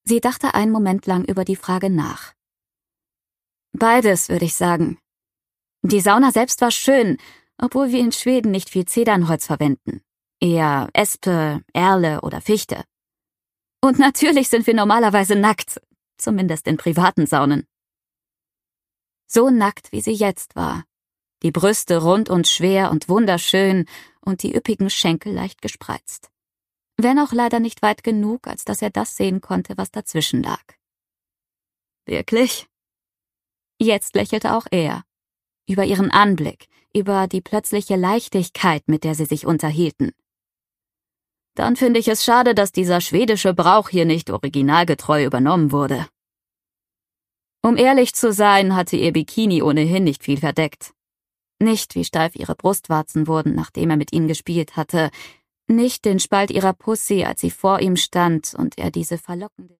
Sie dachte einen Moment lang über die Frage nach. Beides, würde ich sagen. Die Sauna selbst war schön, obwohl wir in Schweden nicht viel Zedernholz verwenden. Eher Espe, Erle oder Fichte. Und natürlich sind wir normalerweise nackt, zumindest in privaten Saunen. So nackt, wie sie jetzt war. Die Brüste rund und schwer und wunderschön und die üppigen Schenkel leicht gespreizt. Wenn auch leider nicht weit genug, als dass er das sehen konnte, was dazwischen lag. Wirklich? Jetzt lächelte auch er. Über ihren Anblick, über die plötzliche Leichtigkeit, mit der sie sich unterhielten. Dann finde ich es schade, dass dieser schwedische Brauch hier nicht originalgetreu übernommen wurde. Um ehrlich zu sein, hatte ihr Bikini ohnehin nicht viel verdeckt. Nicht, wie steif ihre Brustwarzen wurden, nachdem er mit ihnen gespielt hatte, nicht den Spalt ihrer Pussy, als sie vor ihm stand und er diese verlockende